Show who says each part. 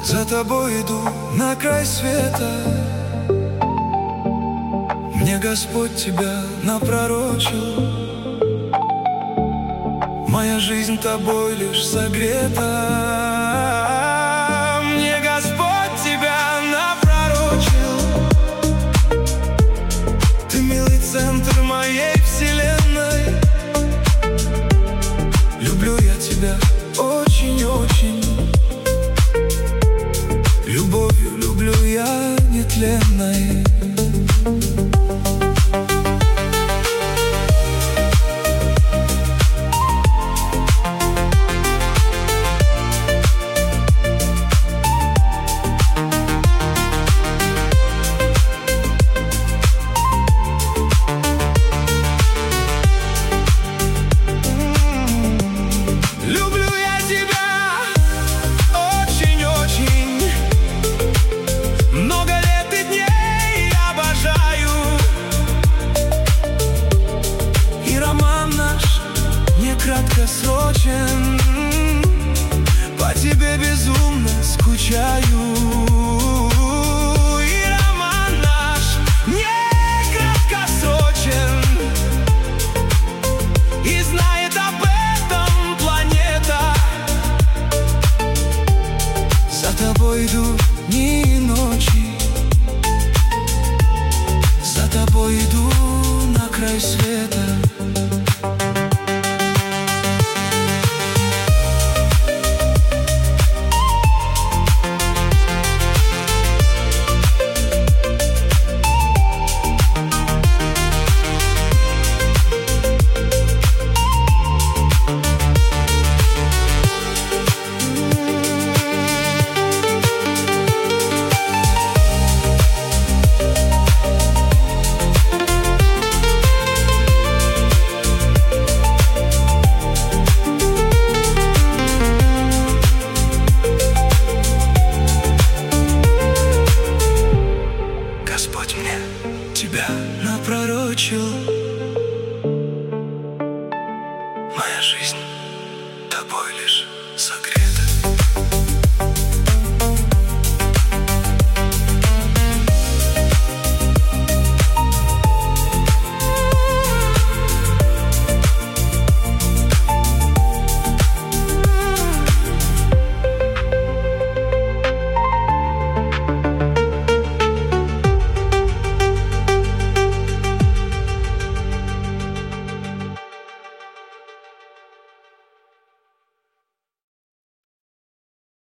Speaker 1: За тобой иду на край света. Мне Господь тебя напророчил. Моя жизнь тобой лишь согрета. Мне Господь тебя напророчил. Ты милый центр моей вселенной. Люблю я тебя очень-очень. Любовью люблю я нетленной. Краткосрочен, по тебе безумно скучаю. И роман наш не краткосрочен, и знает об этом планета. За тобой иду, не